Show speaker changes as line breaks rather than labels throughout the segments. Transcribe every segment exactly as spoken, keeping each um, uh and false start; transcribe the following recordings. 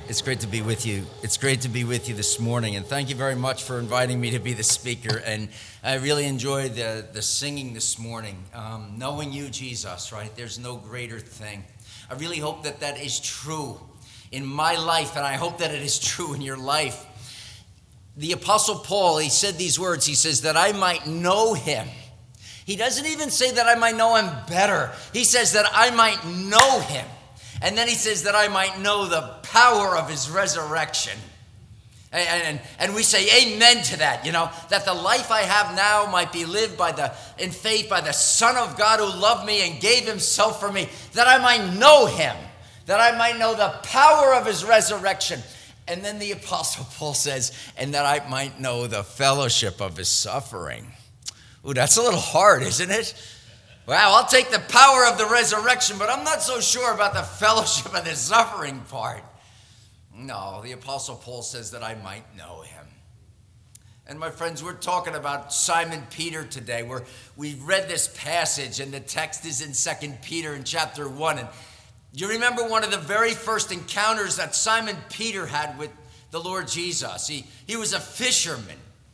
It's great to be with you. It's great to be with you this morning, and thank you very much for inviting me to be the speaker. And I really enjoyed the, the singing this morning. Um, knowing you, Jesus, right? There's no greater thing. I really hope that that is true in my life, and I hope that it is true in your life. The Apostle Paul, he said these words. He says, that I might know him. He doesn't even say that I might know him better. He says that I might know him. And then he says that I might know the power of his resurrection. And, and, and we say amen to that, you know, that the life I have now might be lived by the in faith by the Son of God who loved me and gave himself for me, that I might know him, that I might know the power of his resurrection. And then the Apostle Paul says, and that I might know the fellowship of his suffering. Ooh, that's a little hard, isn't it? Well, I'll take the power of the resurrection, but I'm not so sure about the fellowship of the suffering part. No, the Apostle Paul says that I might know him. And my friends, we're talking about Simon Peter today. We're, we read this passage, and the text is in Second Peter in chapter one. And you remember one of the very first encounters that Simon Peter had with the Lord Jesus. He, he was a fisherman.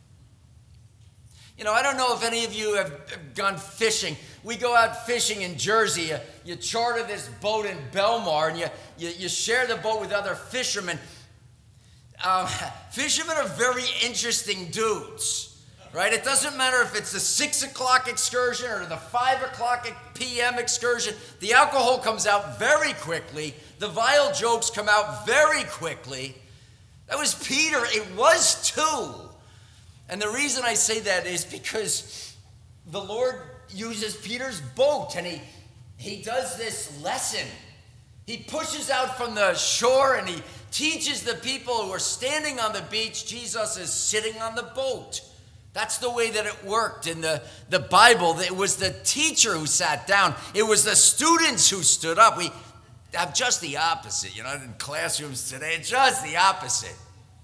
You know, I don't know if any of you have gone fishing. We go out fishing in Jersey. You, you charter this boat in Belmar, and you, you, you share the boat with other fishermen. Um, fishermen are very interesting dudes, right? It doesn't matter if it's the six o'clock excursion or the five o'clock p m excursion. The alcohol comes out very quickly. The vile jokes come out very quickly. That was Peter. It was too. And the reason I say that is because the Lord uses Peter's boat, and he, he does this lesson. He pushes out from the shore, and he teaches the people who are standing on the beach. Jesus is sitting on the boat. That's the way that it worked in the, the Bible. It was the teacher who sat down. It was the students who stood up. We have just the opposite, you know, in classrooms today, just the opposite.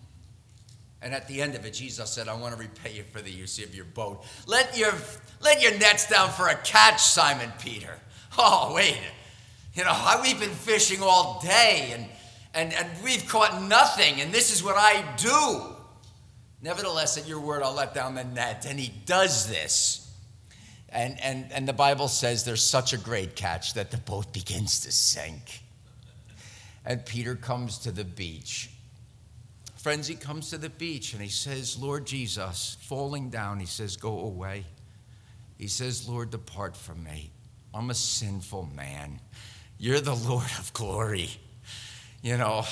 And at the end of it, Jesus said, I want to repay you for the use of your boat. Let your, let your nets down for a catch, Simon Peter. Oh, wait. You know, we've been fishing all day, and, and, and we've caught nothing, and this is what I do. Nevertheless, at your word, I'll let down the net. And he does this. And, and, and the Bible says there's such a great catch that the boat begins to sink. And Peter comes to the beach. Friends, he comes to the beach and he says, Lord Jesus, falling down, he says, go away. He says, Lord, depart from me. I'm a sinful man. You're the Lord of glory. You know,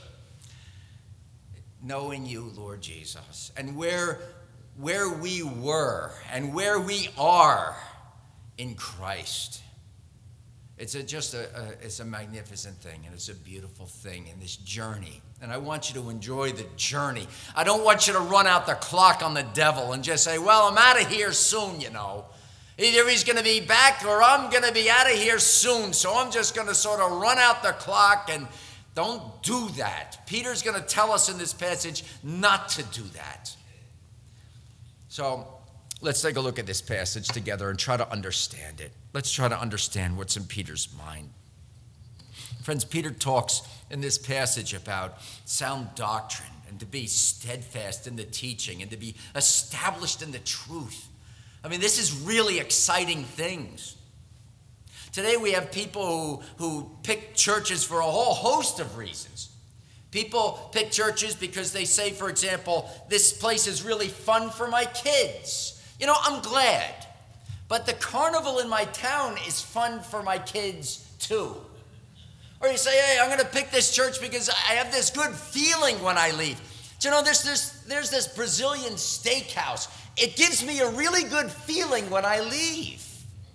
knowing you, Lord Jesus, and where, where we were and where we are in Christ. It's a, just a, a, it's a magnificent thing, and it's a beautiful thing in this journey. And I want you to enjoy the journey. I don't want you to run out the clock on the devil and just say, well, I'm out of here soon, you know. Either he's going to be back or I'm going to be out of here soon, so I'm just going to sort of run out the clock. And don't do that. Peter's going to tell us in this passage not to do that. So let's take a look at this passage together and try to understand it. Let's try to understand what's in Peter's mind. Friends, Peter talks in this passage about sound doctrine and to be steadfast in the teaching and to be established in the truth. I mean, this is really exciting things. Today we have people who, who pick churches for a whole host of reasons. People pick churches because they say, for example, this place is really fun for my kids. You know, I'm glad. But the carnival in my town is fun for my kids too. Or you say, hey, I'm going to pick this church because I have this good feeling when I leave. Do you know, there's this, there's this Brazilian steakhouse. It gives me a really good feeling when I leave.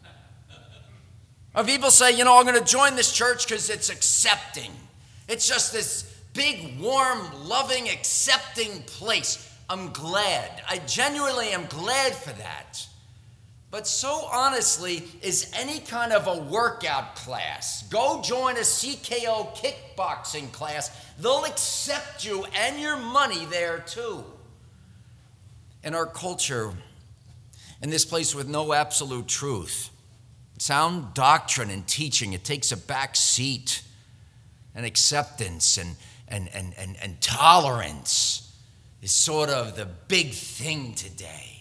Or people say, you know, I'm going to join this church because it's accepting. It's just this big, warm, loving, accepting place. I'm glad. I genuinely am glad for that. But so honestly, is any kind of a workout class. Go join a C K O kickboxing class. They'll accept you and your money there too. In our culture, in this place with no absolute truth, sound doctrine and teaching, it takes a back seat and acceptance. And and, and, and, and tolerance is sort of the big thing today.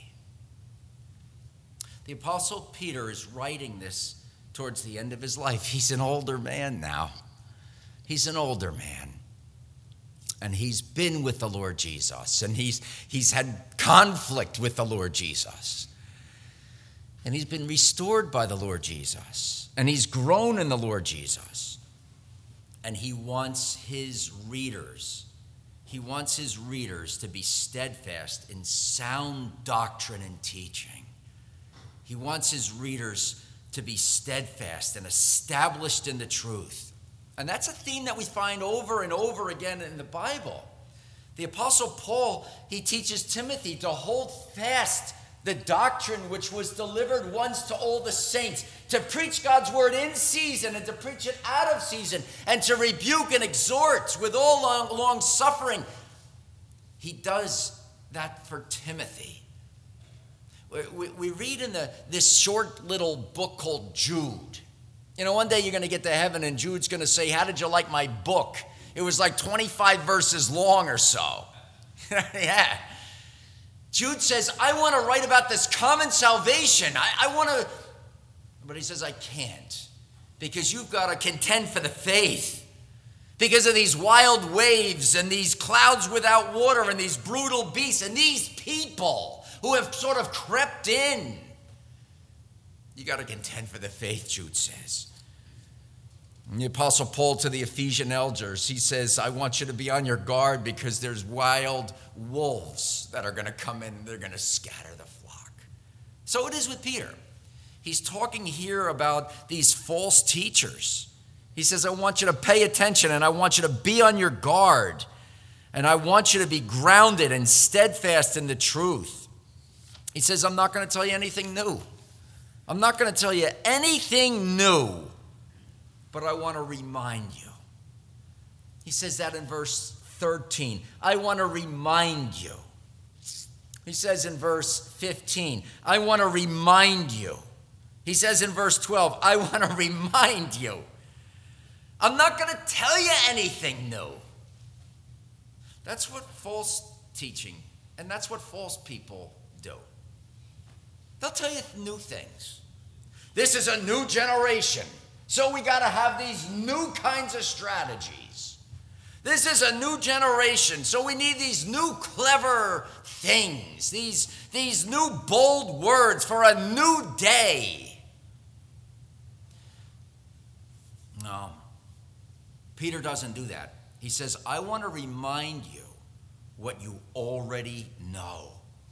The Apostle Peter is writing this towards the end of his life. He's an older man now. He's an older man. And he's been with the Lord Jesus. And he's, he's had conflict with the Lord Jesus. And he's been restored by the Lord Jesus. And he's grown in the Lord Jesus. And he wants his readers, he wants his readers to be steadfast in sound doctrine and teaching. He wants his readers to be steadfast and established in the truth. And that's a theme that we find over and over again in the Bible. The Apostle Paul, he teaches Timothy to hold fast the doctrine which was delivered once to all the saints, to preach God's word in season and to preach it out of season, and to rebuke and exhort with all long, long suffering. He does that for Timothy. We, we, we read in the, this short little book called Jude. You know, one day you're going to get to heaven and Jude's going to say, how did you like my book? It was like twenty-five verses long or so. Yeah. Jude says, I want to write about this common salvation. I, I want to, but he says, I can't, because you've got to contend for the faith. Because of these wild waves and these clouds without water and these brutal beasts and these people who have sort of crept in. You got to contend for the faith, Jude says. And the Apostle Paul to the Ephesian elders, he says, I want you to be on your guard because there's wild wolves that are going to come in and they're going to scatter the flock. So it is with Peter. He's talking here about these false teachers. He says, I want you to pay attention and I want you to be on your guard. And I want you to be grounded and steadfast in the truth. He says, I'm not going to tell you anything new. I'm not going to tell you anything new. But I want to remind you. He says that in verse thirteen. I want to remind you. He says in verse fifteen, I want to remind you. He says in verse twelve, I want to remind you. I'm not going to tell you anything new. That's what false teaching, and that's what false people do. They'll tell you new things. This is a new generation. So we got to have these new kinds of strategies. This is a new generation, so we need these new clever things, these, these new bold words for a new day. No, Peter doesn't do that. He says, I want to remind you what you already know.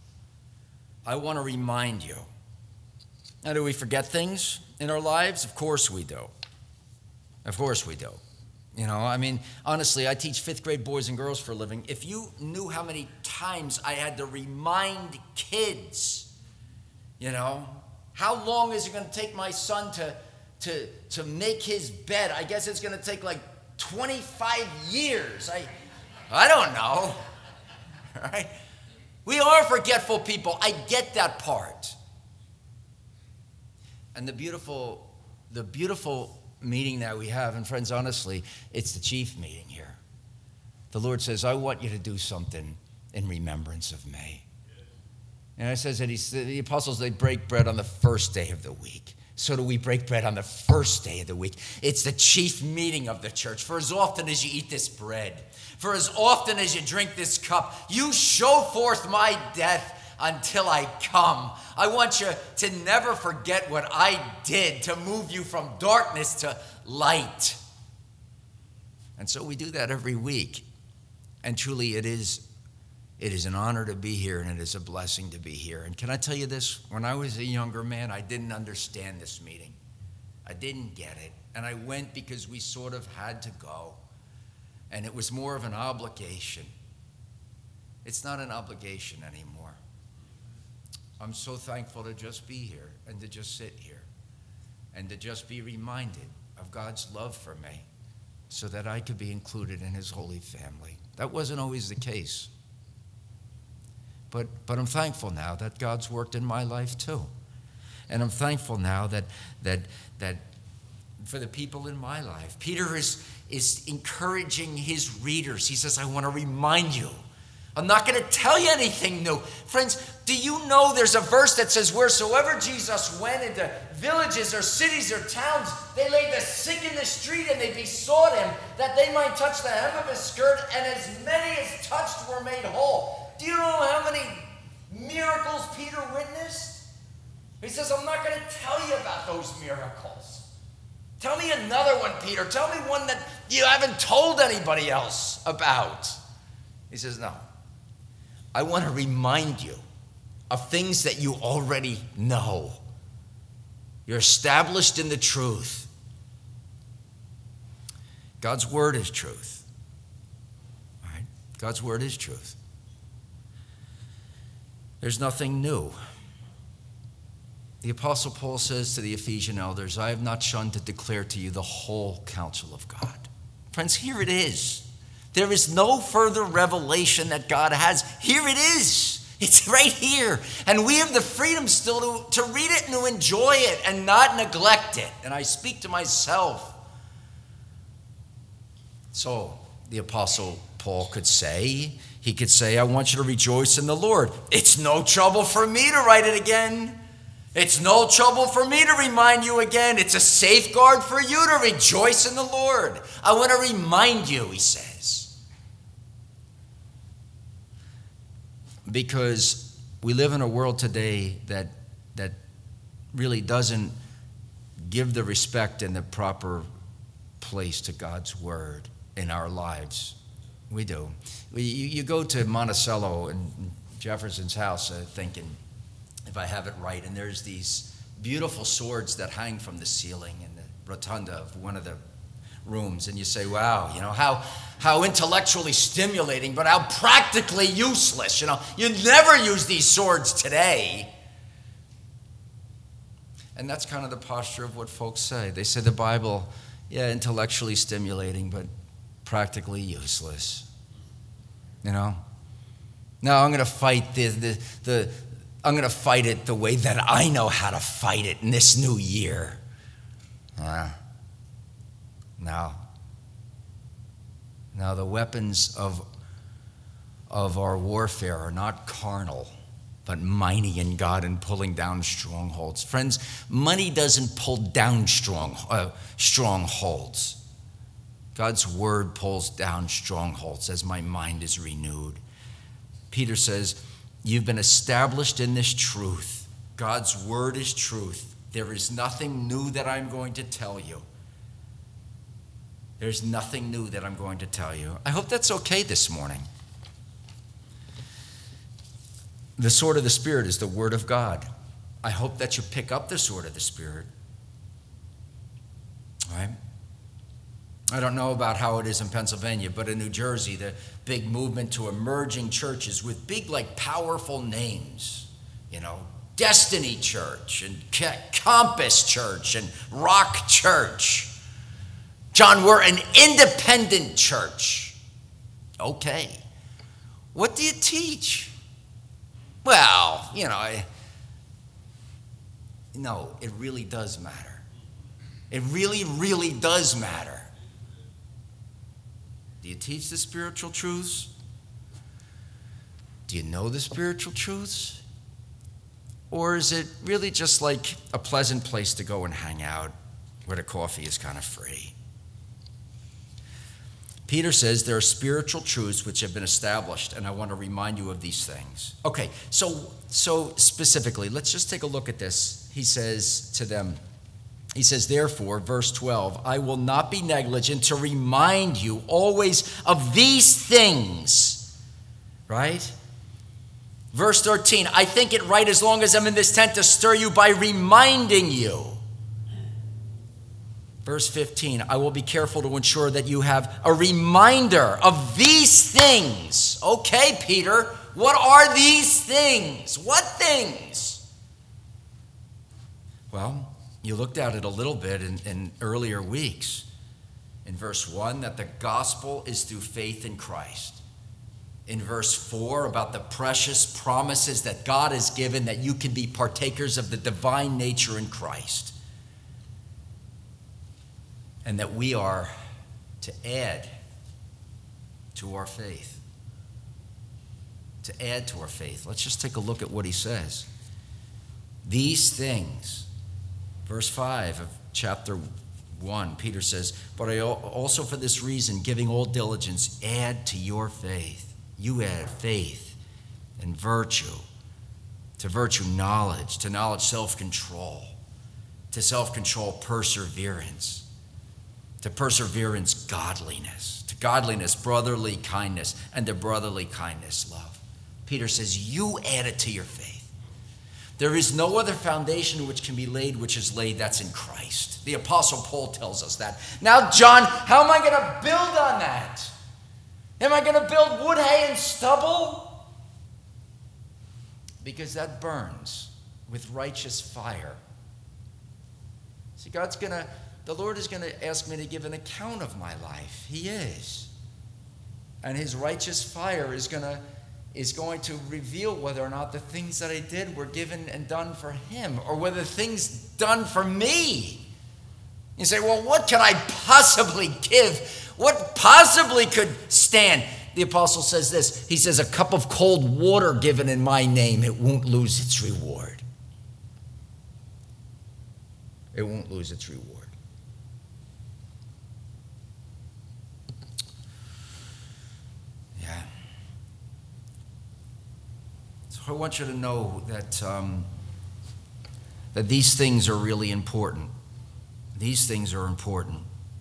I want to remind you. Now, do we forget things in our lives? Of course we do. Of course we do. You know, I mean, honestly, I teach fifth grade boys and girls for a living. If you knew how many times I had to remind kids, you know, how long is it going to take my son to, to, to make his bed? I guess it's going to take like twenty-five years. I, I don't know. All right? We are forgetful people. I get that part. And the beautiful, the beautiful meeting that we have, and friends, honestly, it's the chief meeting here. The Lord says, I want you to do something in remembrance of me. And it says that he, the apostles, they break bread on the first day of the week. So do we break bread on the first day of the week. It's the chief meeting of the church. For as often as you eat this bread, for as often as you drink this cup, you show forth my death until I come. I want you to never forget what I did to move you from darkness to light. And so we do that every week. And truly it is, it is an honor to be here, and it is a blessing to be here. And can I tell you this? When I was a younger man, I didn't understand this meeting. I didn't get it. And I went because we sort of had to go. And it was more of an obligation. It's not an obligation anymore. I'm so thankful to just be here and to just sit here and to just be reminded of God's love for me so that I could be included in his holy family. That wasn't always the case. But, but I'm thankful now that God's worked in my life too. And I'm thankful now that, that, that for the people in my life. Peter is, is encouraging his readers. He says, I want to remind you. I'm not going to tell you anything new. Friends, do you know there's a verse that says, wheresoever Jesus went into villages or cities or towns, they laid the sick in the street and they besought him that they might touch the hem of his skirt, and as many as touched were made whole. Do you know how many miracles Peter witnessed? He says, I'm not going to tell you about those miracles. Tell me another one, Peter. Tell me one that you haven't told anybody else about. He says, no. I want to remind you of things that you already know. You're established in the truth. God's word is truth. All right? God's word is truth. There's nothing new. The Apostle Paul says to the Ephesian elders, I have not shunned to declare to you the whole counsel of God. Friends, here it is. There is no further revelation that God has. Here it is. It's right here. And we have the freedom still to, to read it and to enjoy it and not neglect it. And I speak to myself. So the Apostle Paul could say, he could say, I want you to rejoice in the Lord. It's no trouble for me to write it again. It's no trouble for me to remind you again. It's a safeguard for you to rejoice in the Lord. I want to remind you, he says. Because we live in a world today that that really doesn't give the respect and the proper place to God's word in our lives. We do. You, you go to Monticello and Jefferson's house, uh, thinking, if I have it right, and there's these beautiful swords that hang from the ceiling in the rotunda of one of the rooms, and you say, wow, you know, how how intellectually stimulating, but how practically useless. You know, you never use these swords today. And that's kind of the posture of what folks say. They say the Bible, yeah, intellectually stimulating, but practically useless. You know? No, I'm going to fight the, the, the I'm going to fight it the way that I know how to fight it in this new year. Uh, no. Now, the weapons of, of our warfare are not carnal, but mighty in God and pulling down strongholds. Friends, money doesn't pull down strong, uh, strongholds. God's word pulls down strongholds as my mind is renewed. Peter says, you've been established in this truth. God's word is truth. There is nothing new that I'm going to tell you. There's nothing new that I'm going to tell you. I hope that's okay this morning. The sword of the Spirit is the word of God. I hope that you pick up the sword of the Spirit. All right? I don't know about how it is in Pennsylvania, but in New Jersey, the big movement to emerging churches with big, like, powerful names, you know, Destiny Church and Compass Church and Rock Church. John, we're an independent church. Okay. What do you teach? Well, you know, I, no, it really does matter. It really, really does matter. Do you teach the spiritual truths? Do you know the spiritual truths? Or is it really just like a pleasant place to go and hang out where the coffee is kind of free? Peter says there are spiritual truths which have been established, and I want to remind you of these things. Okay, so so specifically, let's just take a look at this. He says to them, he says, therefore, verse twelve, I will not be negligent to remind you always of these things, right? Verse thirteen, I think it right as long as I'm in this tent to stir you by reminding you. Verse fifteen, I will be careful to ensure that you have a reminder of these things. Okay, Peter, what are these things? What things? Well, you looked at it a little bit in, in earlier weeks. In verse one, that the gospel is through faith in Christ. In verse four, about the precious promises that God has given that you can be partakers of the divine nature in Christ. and that we are to add to our faith. To add to our faith. Let's just take a look at what he says. These things, verse five of chapter one, Peter says, but I also for this reason, giving all diligence, add to your faith. You add faith and virtue. To virtue, knowledge. To knowledge, self-control. To self-control, perseverance. To perseverance, godliness. To godliness, brotherly kindness. And to brotherly kindness, love. Peter says, you add it to your faith. There is no other foundation which can be laid, which is laid, that's in Christ. The Apostle Paul tells us that. Now, John, how am I going to build on that? Am I going to build wood, hay, and stubble? Because that burns with righteous fire. See, God's going to, the Lord is going to ask me to give an account of my life. He is. And his righteous fire is going to is going to reveal whether or not the things that I did were given and done for him, or whether things done for me. You say, well, what can I possibly give? What possibly could stand? The apostle says this. He says, a cup of cold water given in my name, it won't lose its reward. It won't lose its reward. Yeah. So I want you to know that, um, that these things are really important. These things are important.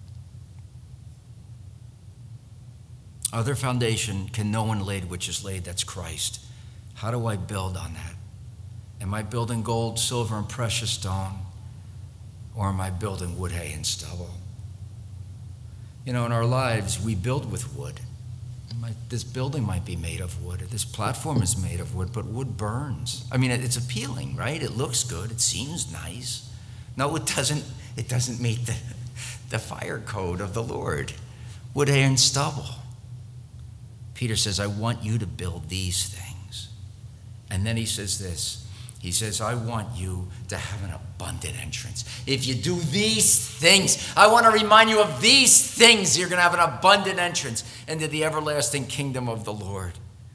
Other foundation can no one lay which is laid, that's Christ. How do I build on that? Am I building gold, silver, and precious stone? Or am I building wood, hay, and stubble? You know, in our lives, we build with wood. This building might be made of wood, or this platform is made of wood, but wood burns. I mean, it's appealing, right? It looks good. It seems nice. No, it doesn't. It doesn't meet the, the fire code of the Lord. Wood, hay, and stubble. Peter says, I want you to build these things. And then he says this. He says, I want you to have an abundant entrance. If you do these things, I want to remind you of these things, you're going to have an abundant entrance into the everlasting kingdom of the Lord.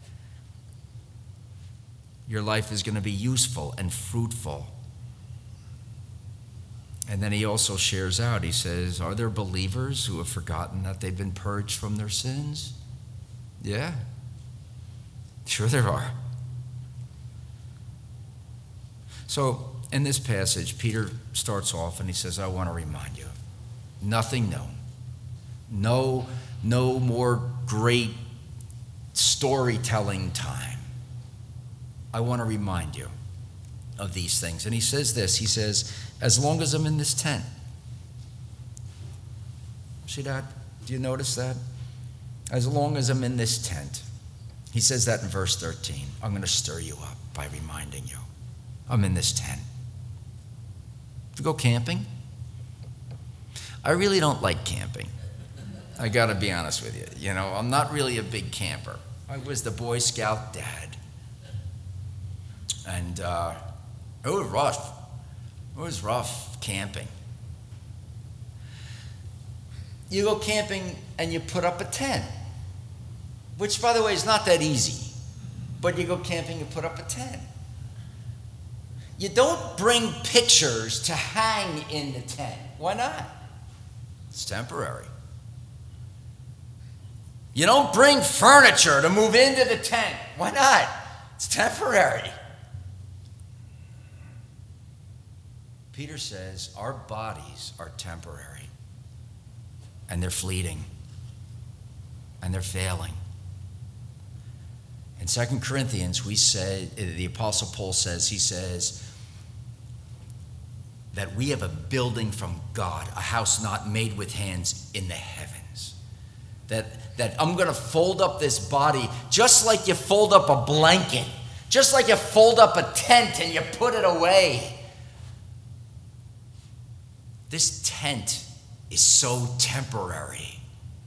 Your life is going to be useful and fruitful. And then he also shares out, he says, are there believers who have forgotten that they've been purged from their sins? Yeah, sure there are. So in this passage, Peter starts off and he says, I want to remind you, nothing known, no, no more great storytelling time. I want to remind you of these things. And he says this, he says, as long as I'm in this tent. See that? Do you notice that? As long as I'm in this tent. He says that in verse thirteen. I'm going to stir you up by reminding you. I'm in this tent. To go camping? I really don't like camping. I got to be honest with you. You know, I'm not really a big camper. I was the Boy Scout dad. And uh, it was rough. It was rough camping. You go camping and you put up a tent, which, by the way, is not that easy. But you go camping, you put up a tent. You don't bring pictures to hang in the tent. Why not? It's temporary. You don't bring furniture to move into the tent. Why not? It's temporary. Peter says our bodies are temporary. And they're fleeting. And they're failing. In Second Corinthians, we say, the Apostle Paul says, he says that we have a building from God, a house not made with hands in the heavens. That, that I'm going to fold up this body just like you fold up a blanket, just like you fold up a tent and you put it away. This tent is so temporary.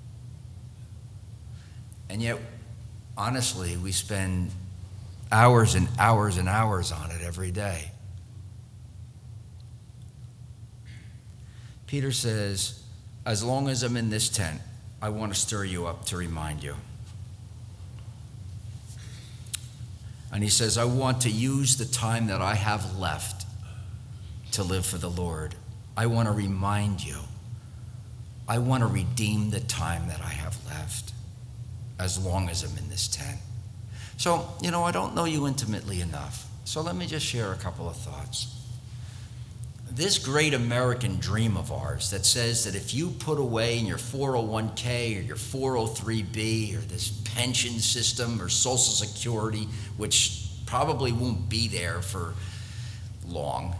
And yet, honestly, we spend hours and hours and hours on it every day. Peter says, as long as I'm in this tent, I want to stir you up to remind you. And he says, I want to use the time that I have left to live for the Lord. I want to remind you. I want to redeem the time that I have left as long as I'm in this tent. So, you know, I don't know you intimately enough. So let me just share a couple of thoughts. This great American dream of ours that says that if you put away in your four oh one k or your four oh three b or this pension system or Social Security, which probably won't be there for long,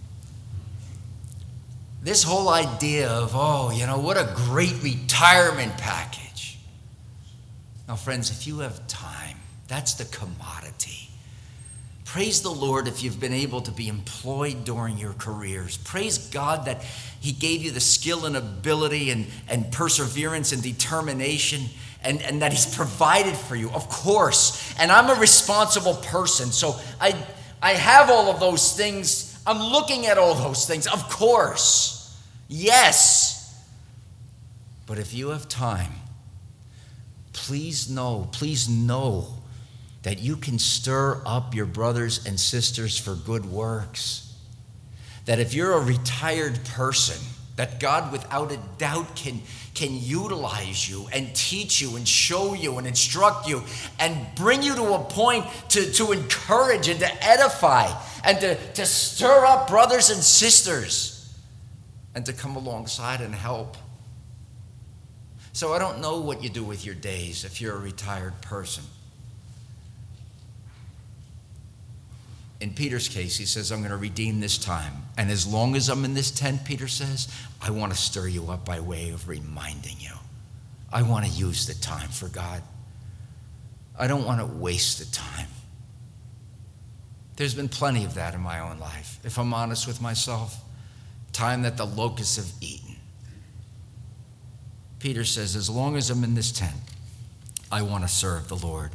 this whole idea of, oh, you know, what a great retirement package. Now, friends, if you have time, that's the commodity. Praise the Lord if you've been able to be employed during your careers. Praise God that he gave you the skill and ability and, and perseverance and determination and, and that he's provided for you, of course. And I'm a responsible person, so I, I have all of those things. I'm looking at all those things, of course. Yes. But if you have time, please know, please know that you can stir up your brothers and sisters for good works. That if you're a retired person, that God without a doubt can, can utilize you and teach you and show you and instruct you and bring you to a point to, to encourage and to edify and to, to stir up brothers and sisters and to come alongside and help. So I don't know what you do with your days if you're a retired person. In Peter's case, he says, I'm going to redeem this time. And as long as I'm in this tent, Peter says, I want to stir you up by way of reminding you. I want to use the time for God. I don't want to waste the time. There's been plenty of that in my own life, if I'm honest with myself. Time that the locusts have eaten. Peter says, as long as I'm in this tent, I want to serve the Lord.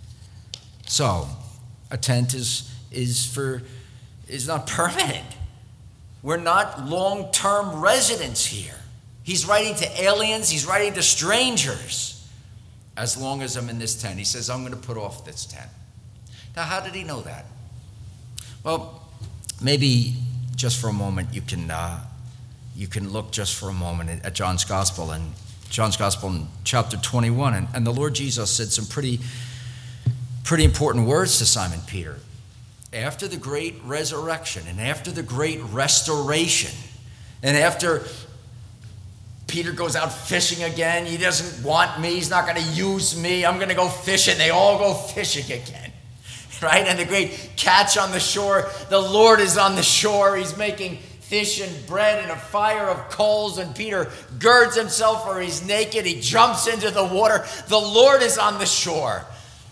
So, a tent is... is for is not permanent. We're not long-term residents here. He's writing to aliens, he's writing to strangers. As long as I'm in this tent, he says, I'm going to put off this tent. Now, how did he know that? Well, maybe just for a moment you can uh, you can look just for a moment at, at John's Gospel, and John's Gospel in chapter twenty-one, and, and the Lord Jesus said some pretty pretty important words to Simon Peter. After the great resurrection and after the great restoration and after Peter goes out fishing again, he doesn't want me, he's not going to use me, I'm going to go fishing, they all go fishing again, right? And the great catch on the shore, the Lord is on the shore, he's making fish and bread and a fire of coals, and Peter girds himself or he's naked, he jumps into the water, the Lord is on the shore.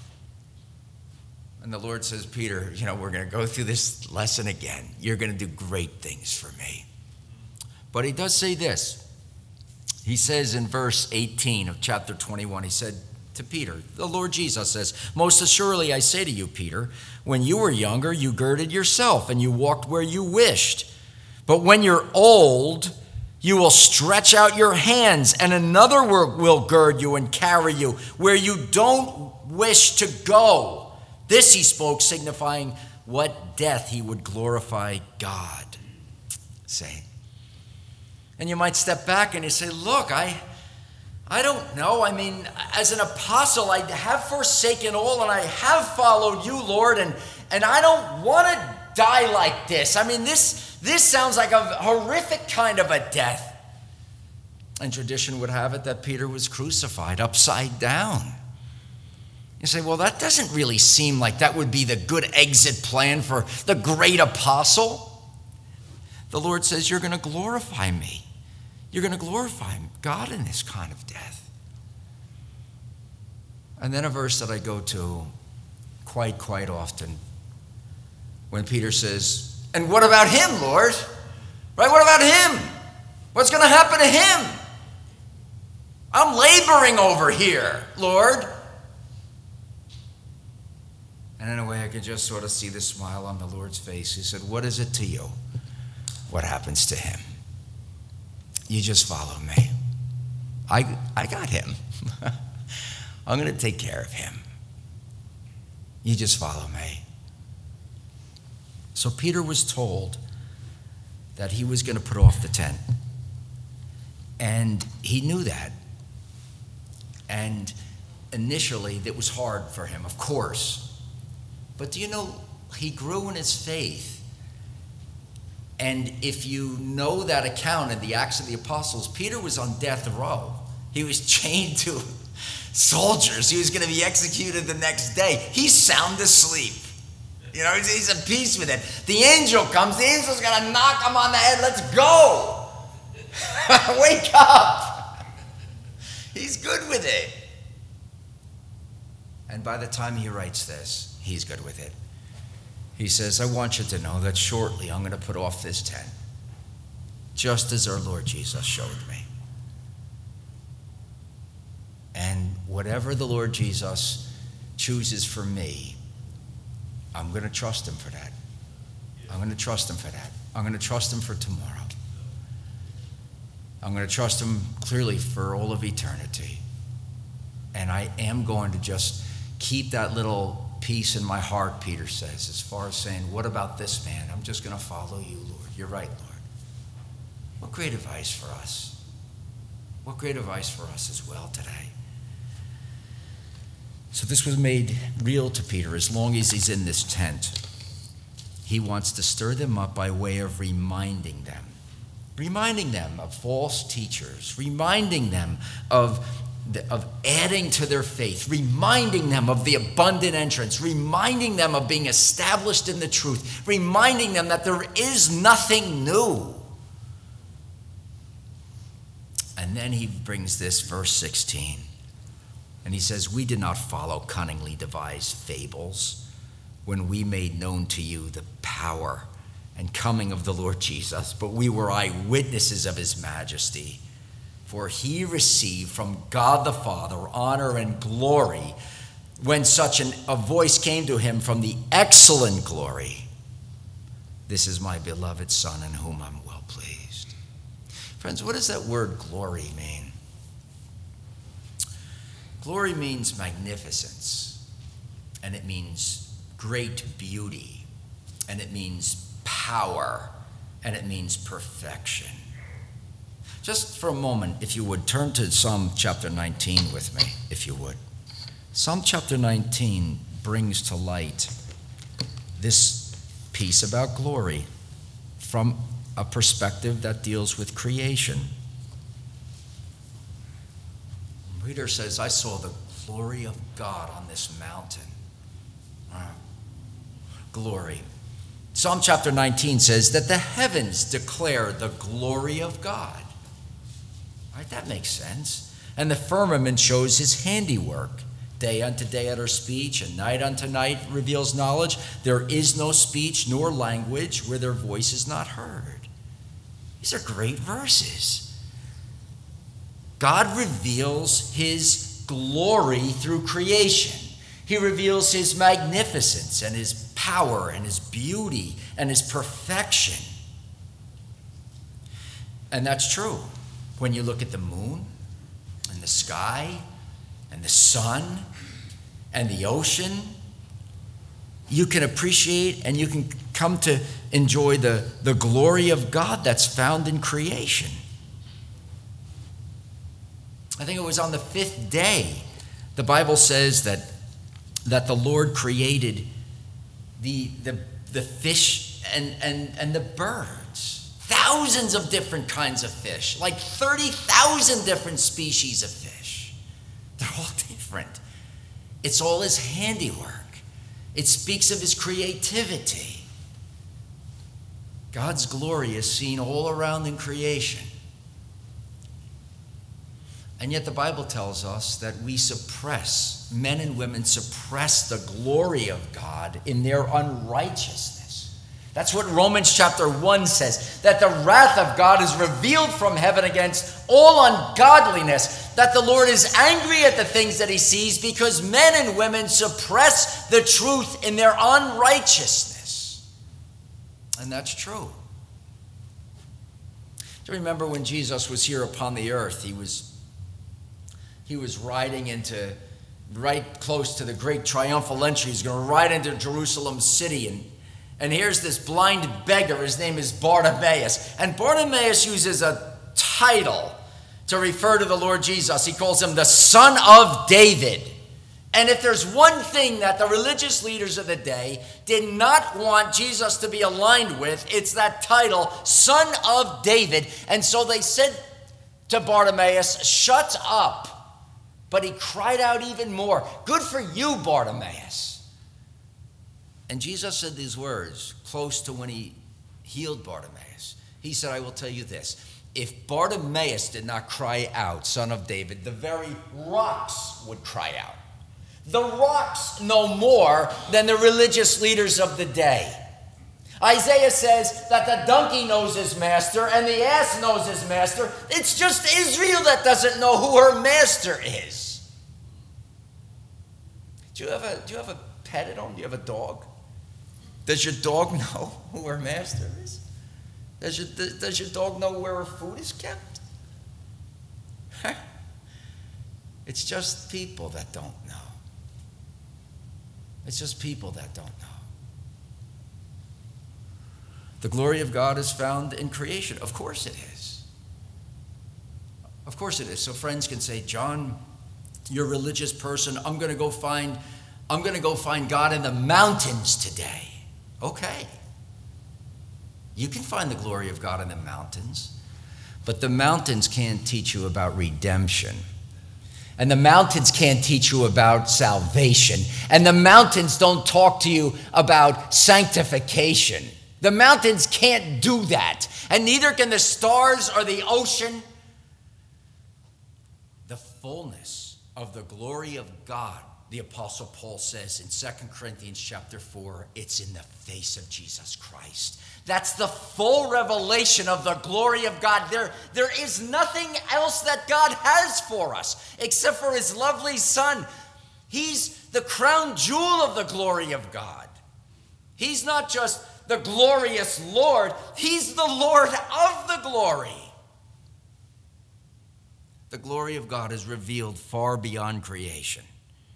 And the Lord says, Peter, you know, we're going to go through this lesson again. You're going to do great things for me. But he does say this. He says in verse eighteen of chapter twenty-one, he said to Peter, the Lord Jesus says, most assuredly I say to you, Peter, when you were younger, you girded yourself and you walked where you wished. But when you're old, you will stretch out your hands and another will gird you and carry you where you don't wish to go. This he spoke, signifying what death he would glorify God, saying. And you might step back and you say, look, I, I don't know. I mean, as an apostle, I have forsaken all and I have followed you, Lord, and, and I don't want to die like this. I mean, this, this sounds like a horrific kind of a death. And tradition would have it that Peter was crucified upside down. You say, well, that doesn't really seem like that would be the good exit plan for the great apostle. The Lord says, you're going to glorify me. You're going to glorify God in this kind of death. And then a verse that I go to quite, quite often when Peter says, and what about him, Lord? Right? What about him? What's going to happen to him? I'm laboring over here, Lord. And in a way, I could just sort of see the smile on the Lord's face. He said, what is it to you? What happens to him? You just follow me. I, I got him. I'm going to take care of him. You just follow me. So Peter was told that he was going to put off the tent. And he knew that. And initially, it was hard for him, of course. But do you know, he grew in his faith. And if you know that account in the Acts of the Apostles, Peter was on death row. He was chained to soldiers. He was going to be executed the next day. He's sound asleep. You know, he's, he's at peace with it. The angel comes. The angel's going to knock him on the head. Let's go. Wake up. He's good with it. And by the time he writes this, he's good with it. He says, I want you to know that shortly I'm going to put off this tent, just as our Lord Jesus showed me. And whatever the Lord Jesus chooses for me, I'm going to trust him for that. I'm going to trust him for that. I'm going to trust him for tomorrow. I'm going to trust him clearly for all of eternity. And I am going to just keep that little peace in my heart, Peter says, as far as saying, what about this man? I'm just going to follow you, Lord. You're right, Lord. What great advice for us. What great advice for us as well today. So this was made real to Peter. As long as he's in this tent, he wants to stir them up by way of reminding them. Reminding them of false teachers. Reminding them of, the, of adding to their faith. Reminding them of the abundant entrance. Reminding them of being established in the truth. Reminding them that there is nothing new. And then he brings this, verse sixteen. And he says, we did not follow cunningly devised fables when we made known to you the power and coming of the Lord Jesus, but we were eyewitnesses of his majesty. For he received from God the Father honor and glory when such an, a voice came to him from the excellent glory. This is my beloved Son in whom I'm well pleased. Friends, what does that word glory mean? Glory means magnificence, and it means great beauty, and it means power, and it means perfection. Just for a moment, if you would, turn to Psalm chapter nineteen with me, if you would. Psalm chapter nineteen brings to light this piece about glory from a perspective that deals with creation. Peter says, I saw the glory of God on this mountain. Uh, glory. Psalm chapter nineteen says that the heavens declare the glory of God. Right, that makes sense. And the firmament shows his handiwork. Day unto day utter speech, and night unto night reveals knowledge. There is no speech nor language where their voice is not heard. These are great verses. God reveals his glory through creation. He reveals his magnificence and his power and his beauty and his perfection. And that's true. When you look at the moon and the sky and the sun and the ocean, you can appreciate and you can come to enjoy the, the glory of God that's found in creation. I think it was on the fifth day, the Bible says that, that the Lord created the, the, the fish and, and, and the birds. Thousands of different kinds of fish, like thirty thousand different species of fish. They're all different. It's all his handiwork. It speaks of his creativity. God's glory is seen all around in creation. And yet the Bible tells us that we suppress, men and women suppress the glory of God in their unrighteousness. That's what Romans chapter one says, that the wrath of God is revealed from heaven against all ungodliness, that the Lord is angry at the things that he sees because men and women suppress the truth in their unrighteousness. And that's true. Do you remember when Jesus was here upon the earth, he was he was riding into, right close to the great triumphal entry. He's going to ride into Jerusalem city. And, and here's this blind beggar. His name is Bartimaeus. And Bartimaeus uses a title to refer to the Lord Jesus. He calls him the Son of David. And if there's one thing that the religious leaders of the day did not want Jesus to be aligned with, it's that title, Son of David. And so they said to Bartimaeus, shut up. But he cried out even more, good for you, Bartimaeus. And Jesus said these words close to when he healed Bartimaeus. He said, I will tell you this. If Bartimaeus did not cry out, Son of David, the very rocks would cry out. The rocks know more than the religious leaders of the day. Isaiah says that the donkey knows his master and the ass knows his master. It's just Israel that doesn't know who her master is. Do you have a, do you have a pet at home? Do you have a dog? Does your dog know who her master is? Does your, does your dog know where her food is kept? It's just people that don't know. It's just people that don't know. The glory of God is found in creation. Of course it is. Of course it is. So friends can say, John, you're a religious person. I'm going to go find, I'm going to go find God in the mountains today. Okay. You can find the glory of God in the mountains, but the mountains can't teach you about redemption. And the mountains can't teach you about salvation. And the mountains don't talk to you about sanctification. The mountains can't do that. And neither can the stars or the ocean. The fullness of the glory of God, the Apostle Paul says in Second Corinthians chapter four, it's in the face of Jesus Christ. That's the full revelation of the glory of God. There, there is nothing else that God has for us except for his lovely Son. He's the crown jewel of the glory of God. He's not just the glorious Lord. He's the Lord of the glory. The glory of God is revealed far beyond creation.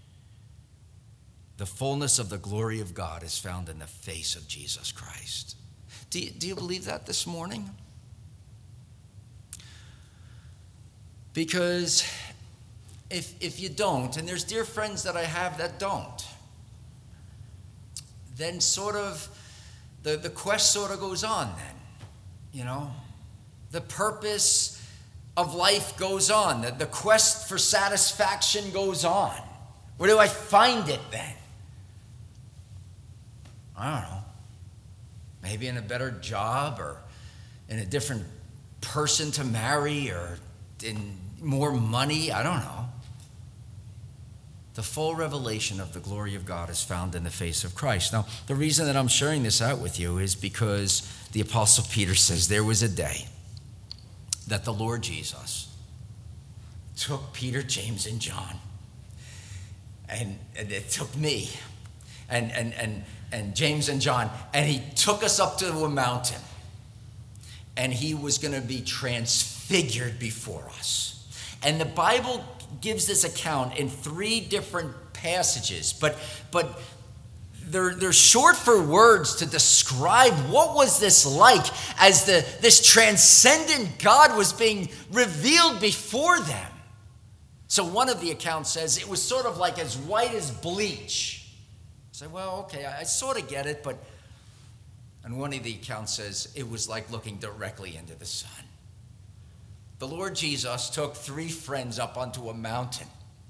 The fullness of the glory of God is found in the face of Jesus Christ. Do you, do you believe that this morning? Because if, if you don't, and there's dear friends that I have that don't, then sort of the, the quest sort of goes on then, you know? The purpose of life goes on. The, the quest for satisfaction goes on. Where do I find it then? I don't know. Maybe in a better job or in a different person to marry or in more money. I don't know. The full revelation of the glory of God is found in the face of Christ. Now, the reason that I'm sharing this out with you is because the Apostle Peter says there was a day that the Lord Jesus took Peter, James, and John, and, and it took me, and and and and James and John, and he took us up to a mountain, and he was going to be transfigured before us. And the Bible gives this account in three different passages, but but they're, they're short for words to describe what was this like as the this transcendent God was being revealed before them. So one of the accounts says it was sort of like as white as bleach. Say, well, okay, I, I sort of get it, but, and one of the accounts says it was like looking directly into the sun. The Lord Jesus took three friends up onto a mountain.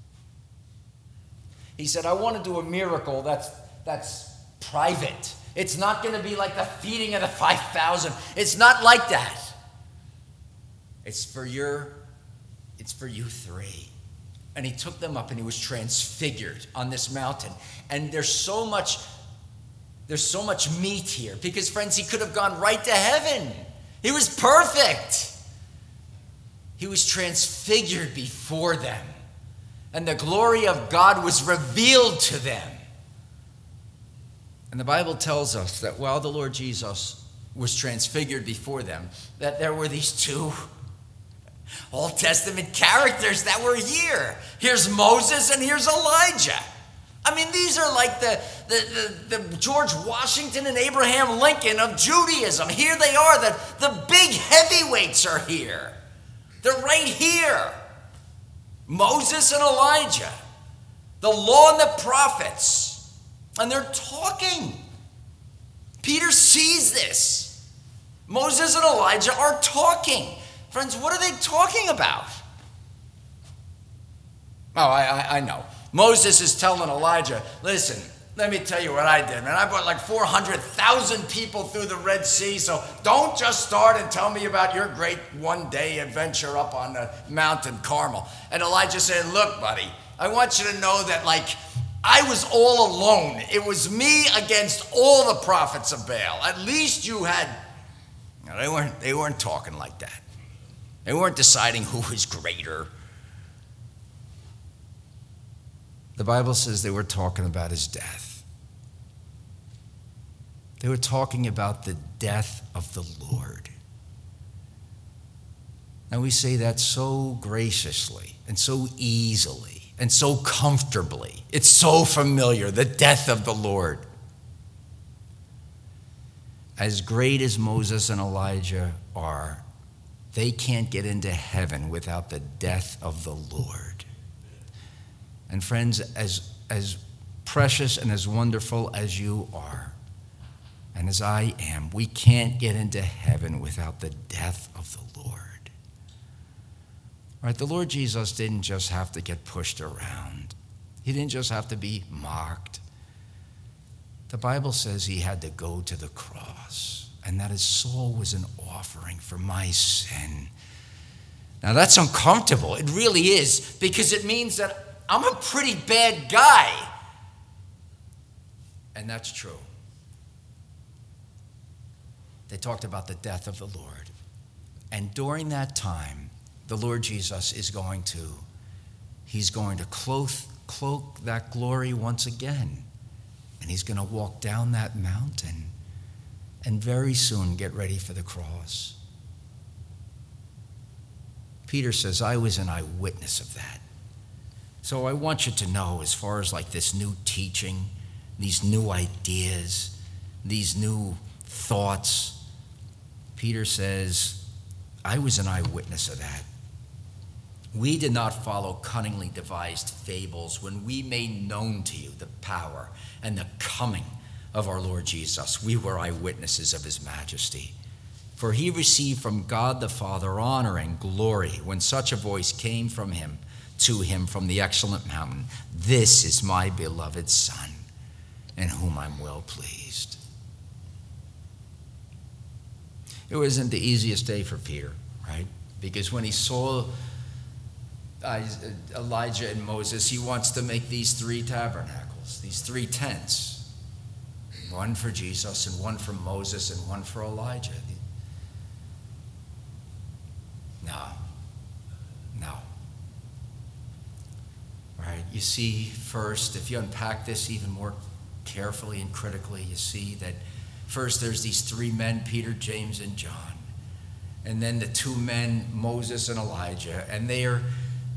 He said, I want to do a miracle that's, that's private. It's not going to be like the feeding of the five thousand. It's not like that. It's for your, it's for you three. And he took them up and he was transfigured on this mountain. And there's so much, there's so much meat here. Because, friends, he could have gone right to heaven. He was perfect. He was transfigured before them. And the glory of God was revealed to them. And the Bible tells us that while the Lord Jesus was transfigured before them, that there were these two Old Testament characters that were here. Here's Moses and here's Elijah. I mean, these are like the, the, the, the George Washington and Abraham Lincoln of Judaism. Here they are. The, the big heavyweights are here. They're right here. Moses and Elijah. The law and the prophets. And they're talking. Peter sees this. Moses and Elijah are talking. Friends, what are they talking about? Oh, I, I, I know. Moses is telling Elijah, listen, let me tell you what I did, man. I brought like four hundred thousand people through the Red Sea, so don't just start and tell me about your great one-day adventure up on the Mountain Carmel. And Elijah said, look, buddy, I want you to know that, like, I was all alone. It was me against all the prophets of Baal. At least you had... No, they weren't, they weren't talking like that. They weren't deciding who was greater. The Bible says they were talking about his death. They were talking about the death of the Lord. Now we say that so graciously and so easily and so comfortably. It's so familiar, the death of the Lord. As great as Moses and Elijah are, they can't get into heaven without the death of the Lord. And friends, as, as precious and as wonderful as you are, and as I am, we can't get into heaven without the death of the Lord. Right? The Lord Jesus didn't just have to get pushed around. He didn't just have to be mocked. The Bible says he had to go to the cross, and that his soul was an offering for my sin. Now that's uncomfortable. It really is, because it means that I'm a pretty bad guy. And that's true. They talked about the death of the Lord. And during that time, the Lord Jesus is going to, he's going to cloak, cloak that glory once again. And he's going to walk down that mountain and very soon get ready for the cross. Peter says, I was an eyewitness of that. So I want you to know, as far as like this new teaching, these new ideas, these new thoughts, Peter says, I was an eyewitness of that. We did not follow cunningly devised fables when we made known to you the power and the coming of our Lord Jesus. We were eyewitnesses of his majesty. For he received from God the Father honor and glory when such a voice came from him to him from the excellent mountain. This is my beloved Son, in whom I'm well pleased. It wasn't the easiest day for Peter, right? Because when he saw Elijah and Moses, he wants to make these three tabernacles, these three tents. One for Jesus and one for Moses and one for Elijah. No. No. Right? You see, first, if you unpack this even more carefully and critically, you see that first there's these three men, Peter, James, and John. And then the two men, Moses and Elijah. And they are,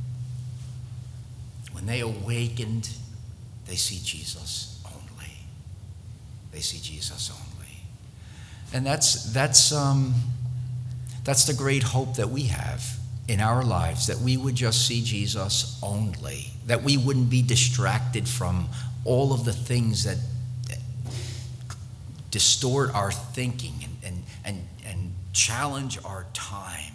when they awakened, they see Jesus only. They see Jesus only. And that's, that's, um, that's the great hope that we have in our lives, that we would just see Jesus only, that we wouldn't be distracted from all of the things that distort our thinking and, and, and, and challenge our time.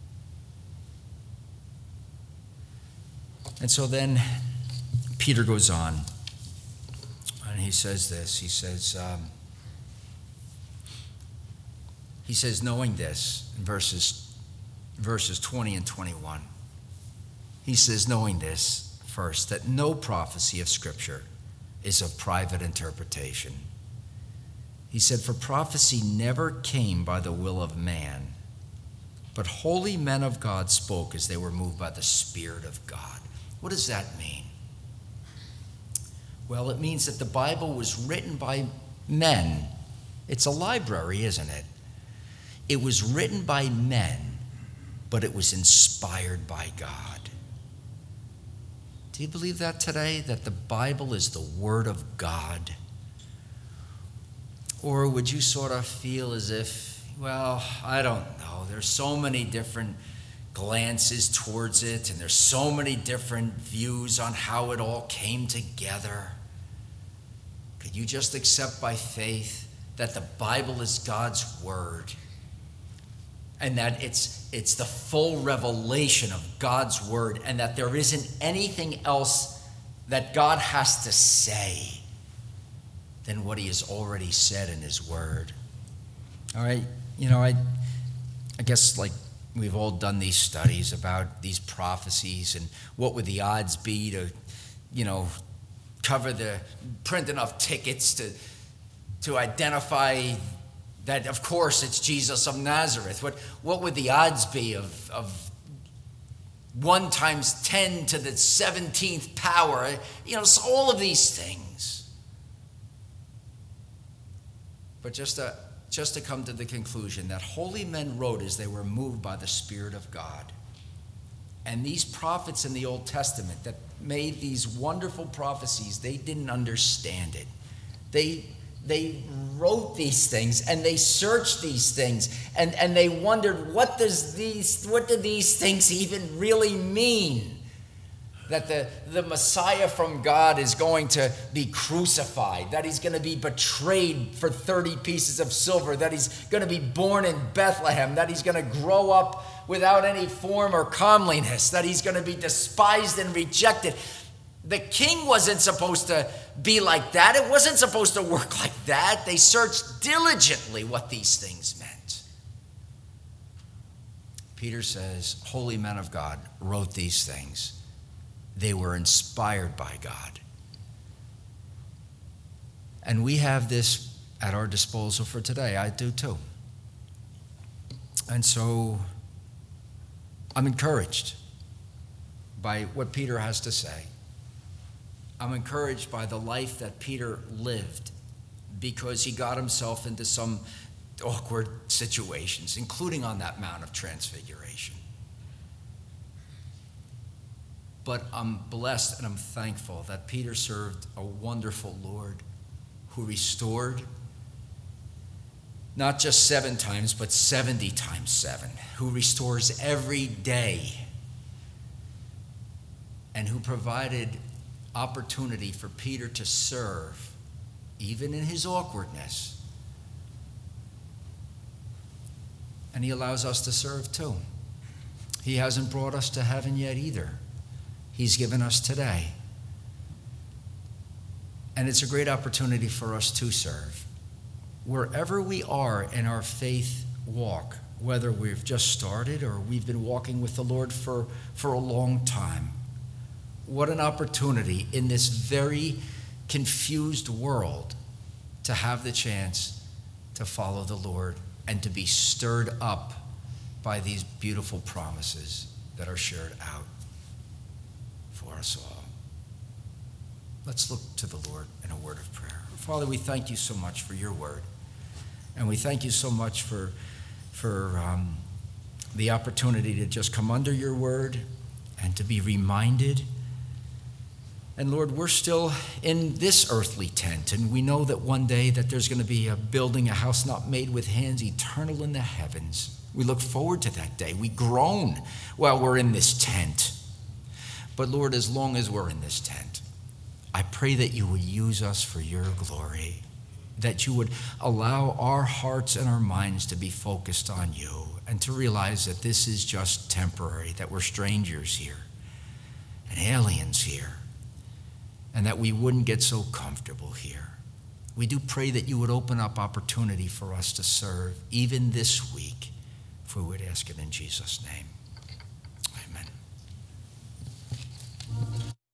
And so then Peter goes on, and he says this. He says, um, he says, knowing this, in verses verses twenty and twenty-one, he says, knowing this first, that no prophecy of Scripture is of private interpretation. He said, for prophecy never came by the will of man, but holy men of God spoke as they were moved by the Spirit of God. What does that mean? Well, it means that the Bible was written by men. It's a library, isn't it? It was written by men but it was inspired by God. Do you believe that today, that the Bible is the Word of God? Or would you sort of feel as if, well, I don't know, there's so many different glances towards it, and there's so many different views on how it all came together. Could you just accept by faith that the Bible is God's Word, and that it's it's the full revelation of God's Word, and that there isn't anything else that God has to say than what he has already said in his Word? All right, you know, I, I guess like we've all done these studies about these prophecies and what would the odds be to, you know, cover the, print enough tickets to, to identify that, of course, it's Jesus of Nazareth. What, what would the odds be of, of one times ten to the seventeenth power? You know, so all of these things. But just to, just to come to the conclusion that holy men wrote as they were moved by the Spirit of God. And these prophets in the Old Testament that made these wonderful prophecies, they didn't understand it. They, they wrote these things and they searched these things and, and they wondered, what does these, what do these things even really mean? That the, the Messiah from God is going to be crucified, that he's going to be betrayed for thirty pieces of silver, that he's going to be born in Bethlehem, that he's going to grow up without any form or comeliness, that he's going to be despised and rejected. The king wasn't supposed to be like that. It wasn't supposed to work like that. They searched diligently what these things meant. Peter says, holy men of God wrote these things. They were inspired by God. And we have this at our disposal for today. I do too. And so I'm encouraged by what Peter has to say. I'm encouraged by the life that Peter lived because he got himself into some awkward situations, including on that Mount of Transfiguration. But I'm blessed and I'm thankful that Peter served a wonderful Lord who restored not just seven times, but seventy times seven, who restores every day, and who provided opportunity for Peter to serve, even in his awkwardness. And he allows us to serve too. He hasn't brought us to heaven yet either. He's given us today. And it's a great opportunity for us to serve. Wherever we are in our faith walk, whether we've just started or we've been walking with the Lord for, for a long time, what an opportunity in this very confused world to have the chance to follow the Lord and to be stirred up by these beautiful promises that are shared out for us all. Let's look to the Lord in a word of prayer. Father, we thank you so much for your word. And we thank you so much for, for um, the opportunity to just come under your word and to be reminded. And Lord, we're still in this earthly tent, and we know that one day that there's going to be a building, a house not made with hands, eternal in the heavens. We look forward to that day. We groan while we're in this tent. But Lord, as long as we're in this tent, I pray that you would use us for your glory, that you would allow our hearts and our minds to be focused on you and to realize that this is just temporary, that we're strangers here and aliens here, and that we wouldn't get so comfortable here. We do pray that you would open up opportunity for us to serve even this week, for we would ask it in Jesus' name.